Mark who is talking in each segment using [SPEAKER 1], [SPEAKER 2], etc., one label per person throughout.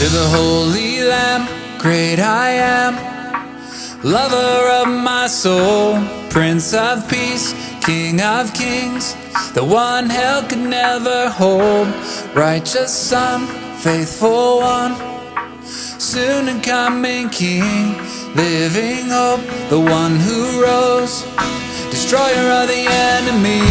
[SPEAKER 1] To the Holy Lamb, great I am, lover of my soul, Prince of Peace, King of Kings, the one hell could never hold, righteous Son, faithful one, soon and coming King, living hope, the one who rose, destroyer of the enemy.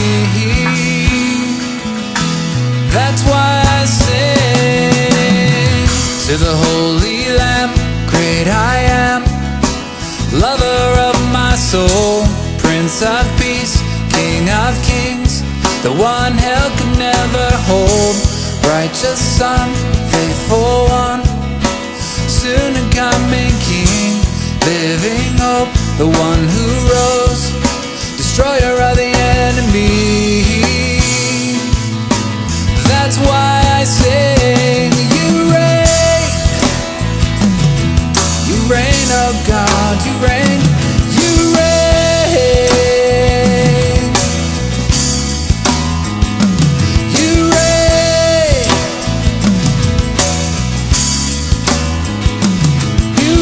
[SPEAKER 1] That's why I sing to the Holy Lamb, great I am, lover of my soul, Prince of Peace, King of Kings, the one hell could never hold, righteous Son, faithful one, soon and coming King, living hope, the one who rose, destroyer of the enemy. That's why I sing, you reign, oh God, you reign, you reign, you reign, you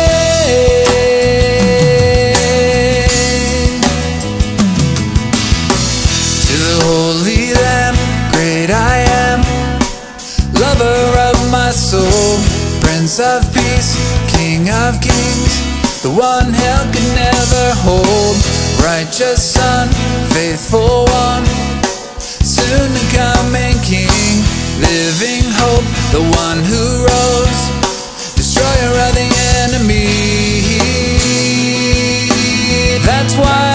[SPEAKER 1] reign. To the Holy Lamb, great I am, lover of my soul, Prince of Peace, King of Kings, the one hell could never hold, righteous Son, faithful one, soon and coming King, living hope, the one who rose, destroyer of the enemy. That's why